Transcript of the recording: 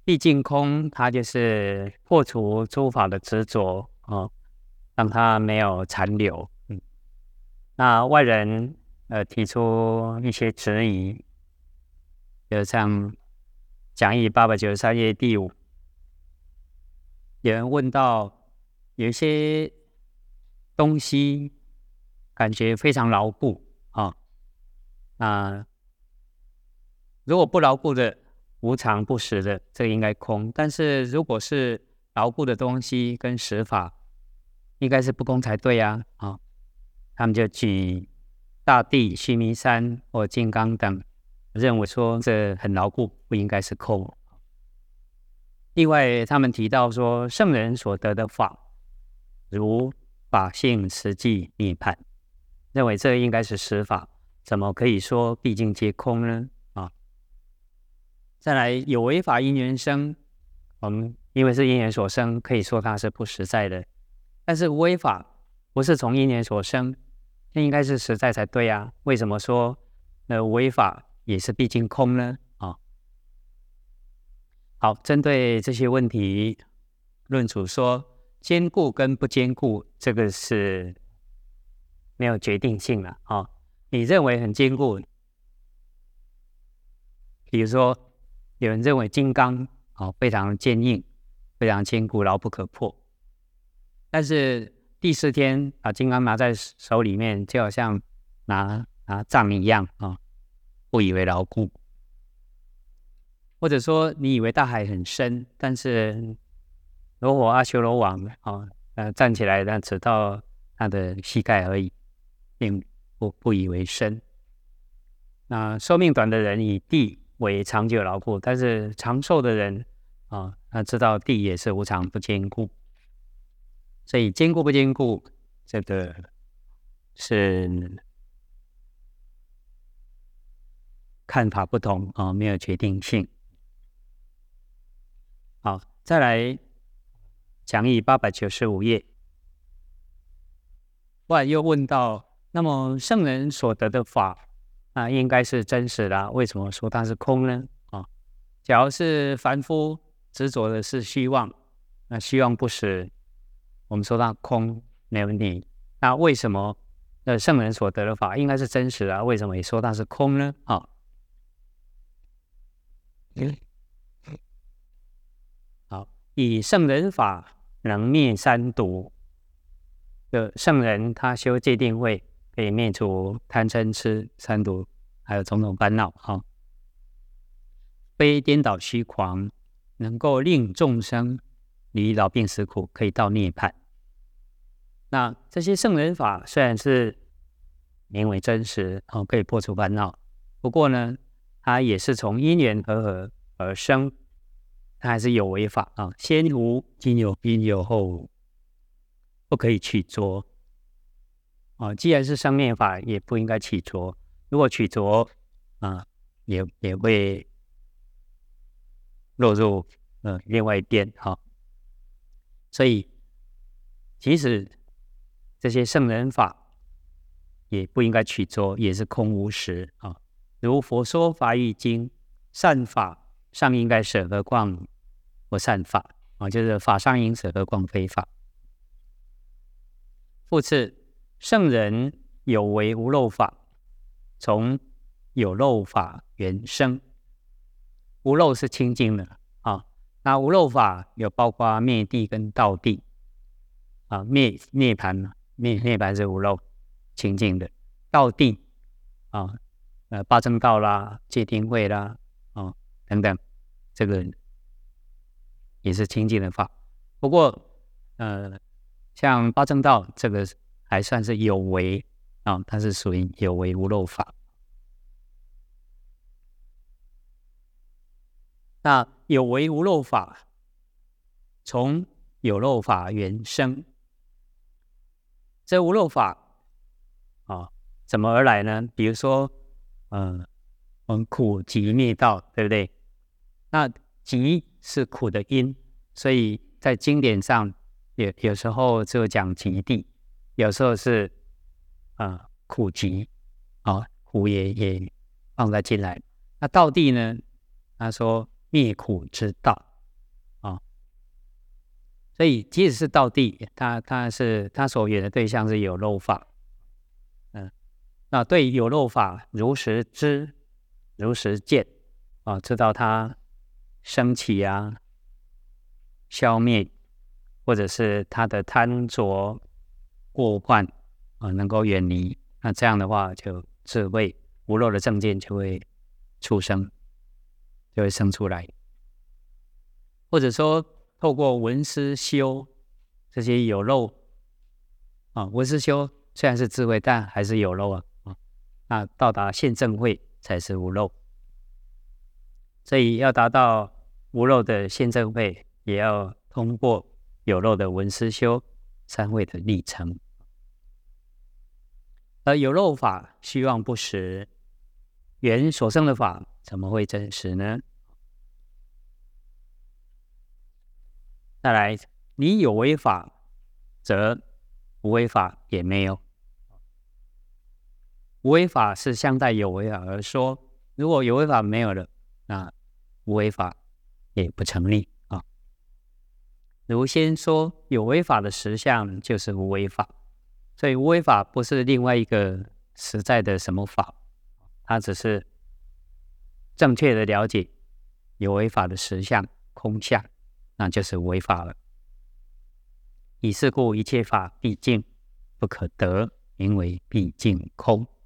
毕竟空，它就是破除诸法的执着让它没有残留。那外人提出一些质疑，就像讲义893页第5，有人问到有一些东西感觉非常牢固那如果不牢固的、无常不实的，这个应该空；但是如果是牢固的东西跟实法，应该是不空才对他们就举大地、须弥山或金刚等，认为说这很牢固，不应该是空。另外，他们提到说，圣人所得的法，如法性实际涅槃，认为这应该是实法，怎么可以说毕竟皆空呢？再来，有为法因缘生，我们因为是因缘所生，可以说它是不实在的。但是无为法不是从因缘所生，那应该是实在才对啊。为什么说无为法也是毕竟空呢？好，针对这些问题，论主说坚固跟不坚固，这个是没有决定性的你认为很坚固，比如说有人认为金刚非常坚硬，非常坚固，牢不可破。但是第4天把金刚拿在手里面，就好像拿杖一样不以为牢固。或者说你以为大海很深，但是罗火阿修罗王站起来，但只到他的膝盖而已，并不以为深。那寿命短的人以地为长久牢固，但是长寿的人他知道地也是无常不坚固，所以坚固不坚固，这个是看法不同没有决定性。好，再来讲义895页，后来又问到，那么圣人所得的法应该是真实的为什么说它是空呢？假如是凡夫执着的是虚妄，那虚妄不实，我们说它空没问题。那为什么圣人所得的法应该是真实的为什么也说它是空呢？好，以圣人法能灭三毒的圣人，他修戒定慧，可以灭除贪嗔痴三毒，还有种种烦恼非颠倒虚狂，能够令众生离老病死苦，可以到涅槃。那这些圣人法虽然是名为真实可以破除烦恼，不过呢，它也是从因缘和而生，它还是有为法先无今有，因有后无，不可以取着既然是生灭法，也不应该取着。如果取着也会落入另外一边所以即使这些圣人法也不应该取着，也是空无实如佛说法义经，善法上应该舍，何况不善法就是法上应舍，何况非法。复次，圣人有为无漏法，从有漏法缘生。无漏是清净的那无漏法有包括灭地跟道地涅槃是无漏清净的，道地八正道啦、戒定慧啦等等，这个也是清净的法。不过像八正道这个还算是有为它是属于有为无漏法。那有为无漏法从有漏法缘生，这无漏法怎么而来呢？比如说我们苦集灭道，对不对？那集是苦的因，所以在经典上有时候就讲集地，有时候是苦集苦也放在进来。那道地呢，他说灭苦之道所以即使是道地，他所缘的对象是有漏法，那对有漏法如实知、如实见啊，知道它升起啊、消灭，或者是它的贪着过患啊，能够远离。那这样的话，就智慧无漏的正见就会出生，就会生出来。或者说，透过闻思修这些有漏啊，闻思修虽然是智慧，但还是有漏啊。那到达现正慧才是无漏，所以要达到无漏的现正慧，也要通过有漏的闻思修三慧的历程。而有漏法虚妄不实，缘所生的法怎么会真实呢？再来，你有为法，则无为法也没有。无为法是相待有为法而说，如果有为法没有了，那无为法也不成立啊。如先说有为法的实相就是无为法，所以无为法不是另外一个实在的什么法，它只是正确的了解有为法的实相空相，那就是无为法了。以是故一切法毕竟不可得，名为毕竟空。